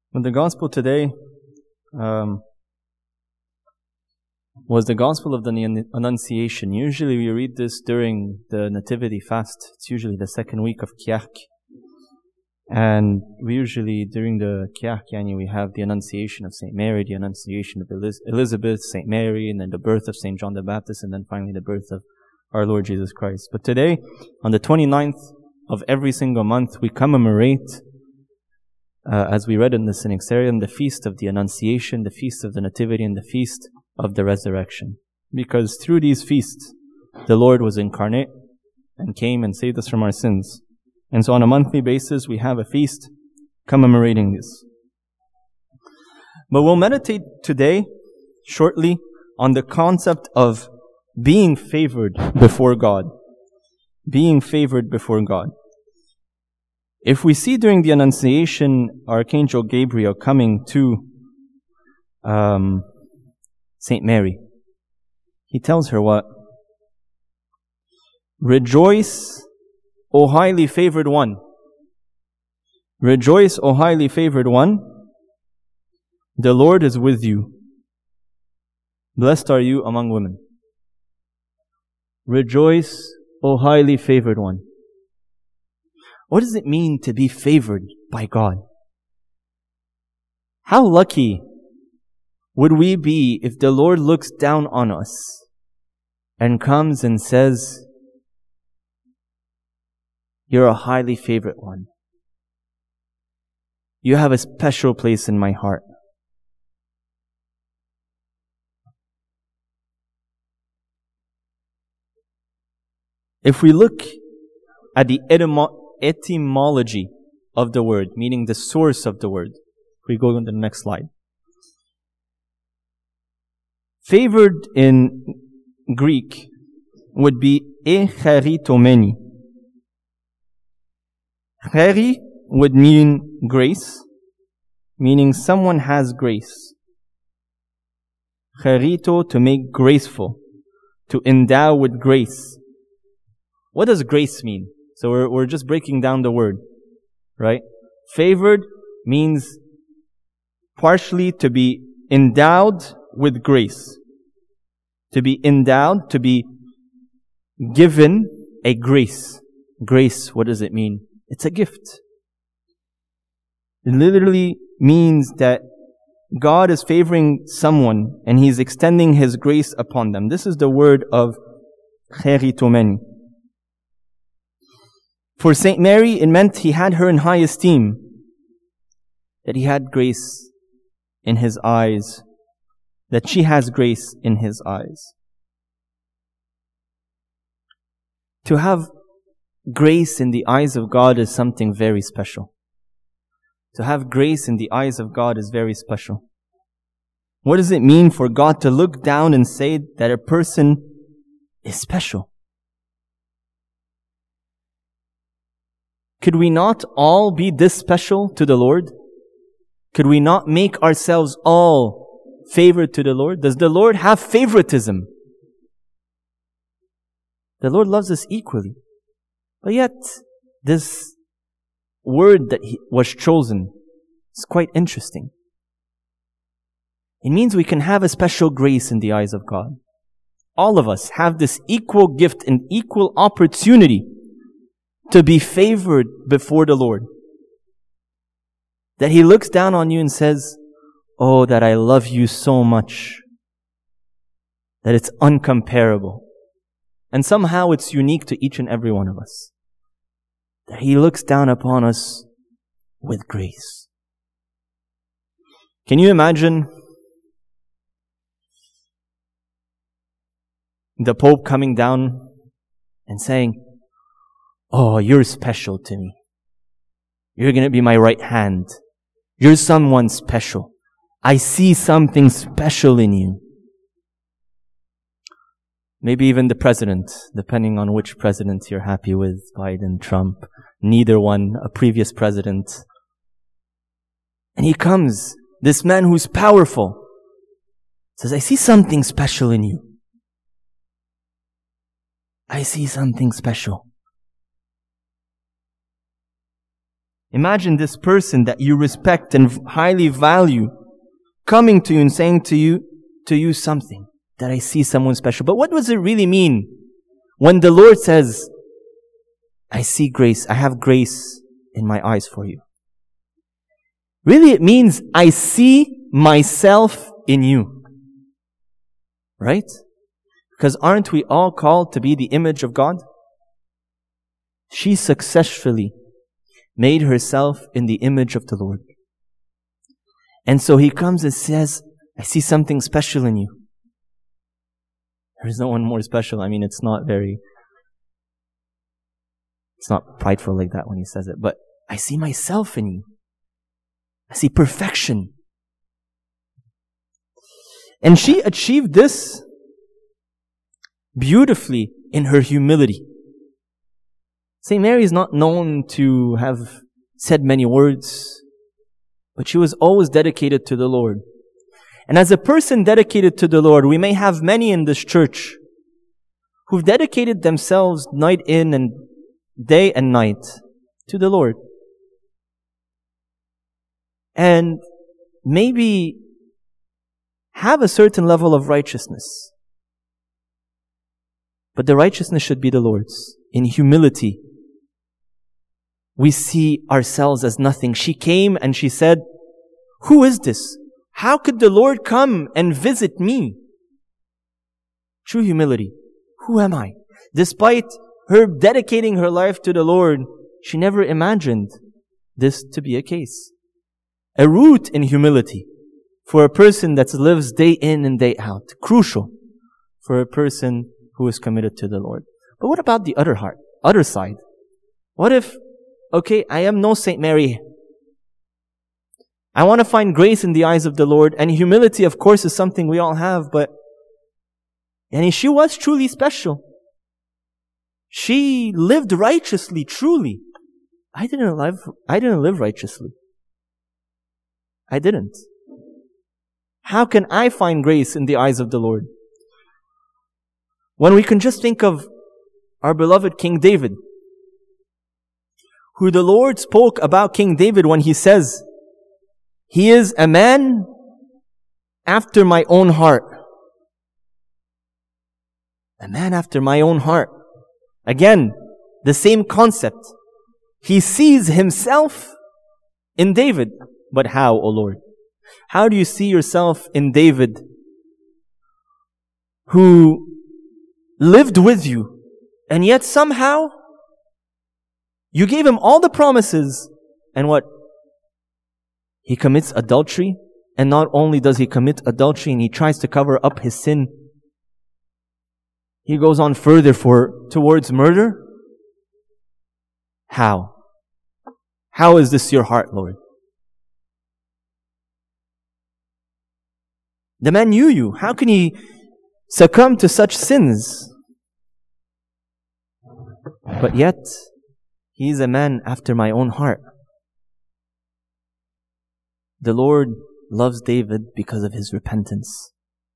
But the gospel today was the gospel of the Annunciation. Usually we read this during the Nativity fast. It's usually the second week of Kiahk. And we usually, during the Kiahk, we have the Annunciation of St. Mary, the Annunciation of Elizabeth, St. Mary, and then the birth of St. John the Baptist, and then finally the birth of our Lord Jesus Christ. But today, on the 29th of every single month, we commemorate, as we read in the Synaxarion, the feast of the Annunciation, the feast of the Nativity, and the feast of the Resurrection. Because through these feasts, the Lord was incarnate and came and saved us from our sins. And so on a monthly basis, we have a feast commemorating this. But we'll meditate today, shortly, on the concept of being favored before God. Being favored before God. If we see during the Annunciation, Archangel Gabriel coming to St. Mary, he tells her what? Rejoice, O highly favored one. Rejoice, O highly favored one. The Lord is with you. Blessed are you among women. Rejoice, O highly favored one. What does it mean to be favored by God? How lucky would we be if the Lord looks down on us and comes and says, "You're a highly favored one. You have a special place in my heart." If we look at the etymology of the word, meaning the source of the word, if we go on to the next slide. Favored in Greek would be echaritomeni. Chari would mean grace, meaning someone has grace. Charito, to make graceful, to endow with grace. What does grace mean? So we're just breaking down the word, right? Favored means partially to be endowed with grace. To be endowed, to be given a grace. Grace, what does it mean? It's a gift. It literally means that God is favoring someone and He's extending His grace upon them. This is the word of cheritomeni. For St. Mary, it meant He had her in high esteem. That He had grace in His eyes. That she has grace in His eyes. To have grace in the eyes of God is something very special. To have grace in the eyes of God is very special. What does it mean for God to look down and say that a person is special? Could we not all be this special to the Lord? Could we not make ourselves all favored to the Lord? Does the Lord have favoritism? The Lord loves us equally. But yet, this word that was chosen is quite interesting. It means we can have a special grace in the eyes of God. All of us have this equal gift and equal opportunity to be favored before the Lord. That He looks down on you and says, "Oh, that I love you so much. That it's uncomparable." And somehow it's unique to each and every one of us. That He looks down upon us with grace. Can you imagine the Pope coming down and saying, "Oh, you're special to me. You're going to be my right hand. You're someone special. I see something special in you." Maybe even the president, depending on which president you're happy with, Biden, Trump, neither one, a previous president. And he comes, this man who's powerful, says, "I see something special in you. I see something special." Imagine this person that you respect and highly value coming to you and saying to you something, that I see someone special. But what does it really mean when the Lord says, I see grace, I have grace in my eyes for you? Really, it means I see myself in you. Right? Because aren't we all called to be the image of God? She successfully made herself in the image of the Lord. And so He comes and says, I see something special in you. There's no one more special. I mean, it's not prideful like that when He says it, but I see myself in you. I see perfection. And she achieved this beautifully in her humility. St. Mary is not known to have said many words, but she was always dedicated to the Lord. And as a person dedicated to the Lord, we may have many in this church who've dedicated themselves night in and day and night to the Lord. And maybe have a certain level of righteousness. But the righteousness should be the Lord's. In humility, we see ourselves as nothing. She came and she said, who is this? How could the Lord come and visit me? True humility. Who am I? Despite her dedicating her life to the Lord, she never imagined this to be a case. A root in humility for a person that lives day in and day out. Crucial for a person who is committed to the Lord. But what about the other side? What if, okay, I am no Saint Mary. I want to find grace in the eyes of the Lord, and humility, of course, is something we all have, but and she was truly special. She lived righteously, truly. I didn't live righteously. I didn't. How can I find grace in the eyes of the Lord? When we can just think of our beloved King David, who the Lord spoke about King David when He says, he is a man after my own heart. A man after my own heart. Again, the same concept. He sees himself in David. But how, O Lord? How do you see yourself in David, who lived with you, and yet somehow you gave him all the promises, and what? He commits adultery, and not only does he commit adultery and he tries to cover up his sin, he goes on further towards murder? How? How is this your heart, Lord? The man knew you. How can he succumb to such sins? But yet, he is a man after my own heart. The Lord loves David because of his repentance.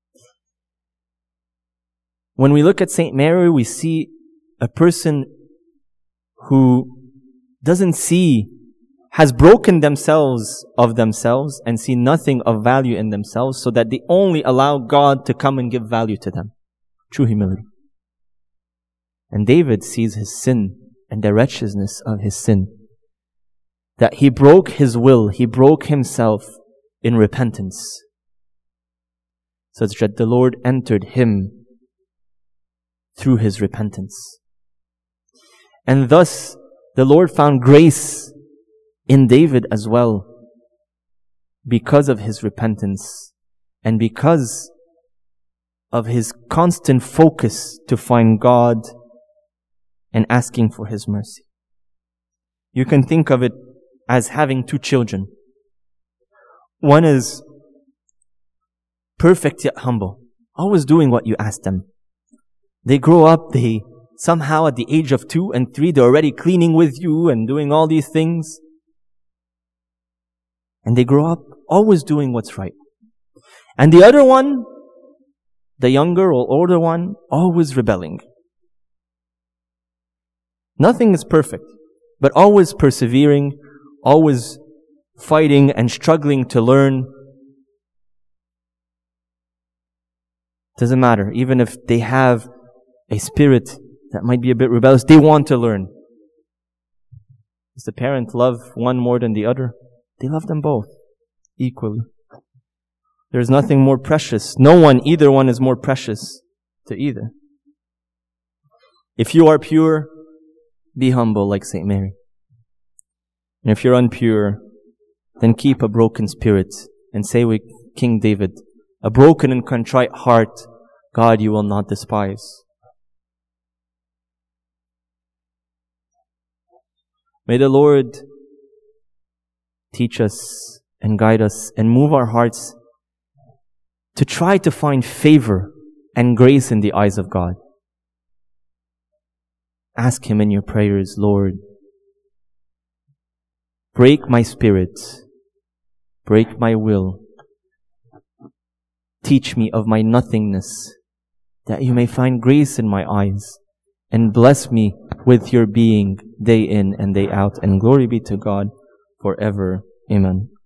When we look at Saint Mary, we see a person who has broken themselves of themselves and see nothing of value in themselves, so that they only allow God to come and give value to them. True humility. And David sees his sin and the wretchedness of his sin. That he broke his will, he broke himself in repentance, such that the Lord entered him through his repentance. And thus, the Lord found grace in David as well, because of his repentance and because of his constant focus to find God and asking for His mercy. You can think of it as having two children. One is perfect yet humble, always doing what you ask them. They grow up, they somehow at the age of 2 and 3, they're already cleaning with you and doing all these things. And they grow up always doing what's right. And the other one, the younger or older one, always rebelling. Nothing is perfect, but always persevering, always fighting and struggling to learn. Doesn't matter. Even if they have a spirit that might be a bit rebellious, they want to learn. Does the parent love one more than the other? They love them both equally. There's nothing more precious. Either one is more precious to either. If you are pure, be humble like St. Mary. And if you're impure, then keep a broken spirit and say with King David, a broken and contrite heart, God, you will not despise. May the Lord teach us and guide us and move our hearts to try to find favor and grace in the eyes of God. Ask Him in your prayers, Lord, break my spirit, break my will. Teach me of my nothingness, that you may find grace in my eyes, and bless me with your being day in and day out. And glory be to God forever. Amen.